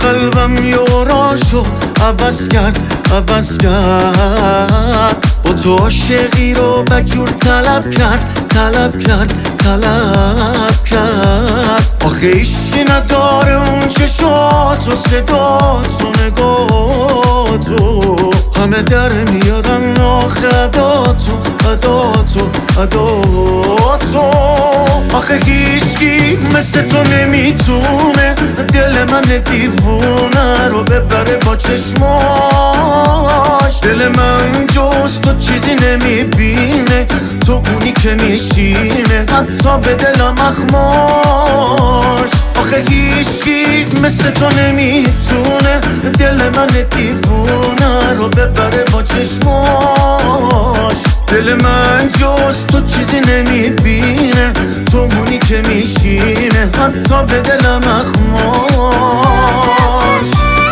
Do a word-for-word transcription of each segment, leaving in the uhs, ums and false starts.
قلبم یوراشو عوض کرد عوض کرد، با تو عاشقی رو بجور طلب کرد طلب کرد طلب کرد. آخه عشقی نداره اون چشات و صدات و نگاتو، همه در میارن آخه عداتو عداتو عداتو. آخه هیچکی مثل تو نمیتونه دل من دیوونه رو ببره با چشماش. دل من جز تو چیزی نمیبینه، تو اونی که میشینه حتی به دلم اخماش. آخه هیچکی مثل تو نمیتونه دل من دیوونه رو ببره با چشماش. دل من جز تو چیزی نمیبینه، تو اونی که میشینه حتی به دلم اخماش.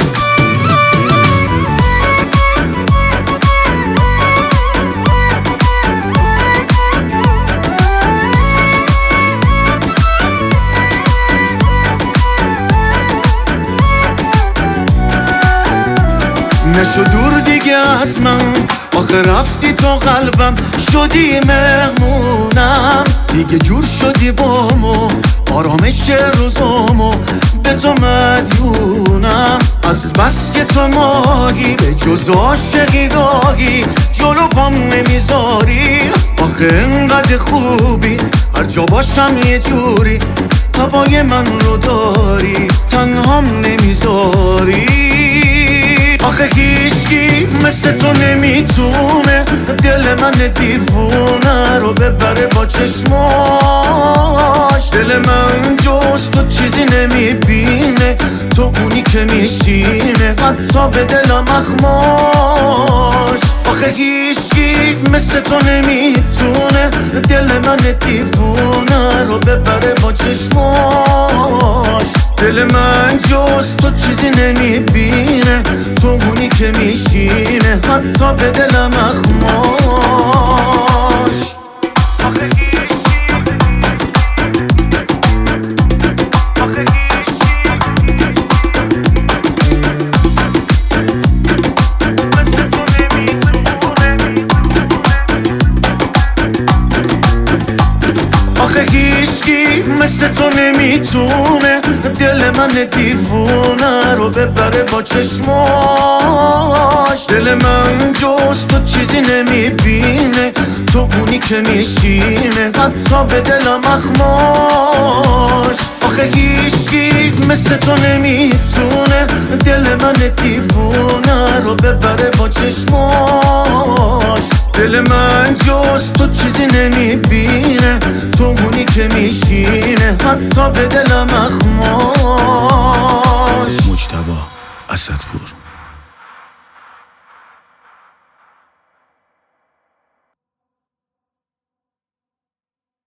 نشو دور دیگه از من، آخه رفتی تو قلبم شدی مهمونم. دیگه جور شدی بامو آرامش روزامو به تو مدیونم. از بس که تو ماهی به جز عاشقی راهی جلو پام نمیذاری. آخه انقدر خوبی هر جا باشم یه جوری هوای من رو داری تنهام نمیذاری. آخه هیچکی مثل تو نمیتونه دل من دیوونه رو ببره با چشماش. دل من جز تو چیزی نمیبینه، تو اونی که میشینه حتی به دلم اخماش. آخه هیچکی مثل تو نمیتونه دل من دیوونه رو ببره با چشماش. دل من جز تو چیزی نمیبینه، تو اونی که میشینه حتی به دلم اخماش. آخه هیچکی مثل تو نمیتونه دل من دیوونه رو ببره با چشماش. دل من جز تو چیزی نمیبینه، تو اونی که میشینه حتی به دلم اخماش. آخه هیچکی مثل تو نمیتونه دل من دیوونه رو ببره با چشماش. دل من جز تو چیزی نمیبینه، تو اونی که میشینه حتی به دلم اخماش. مجتبی اسدپور.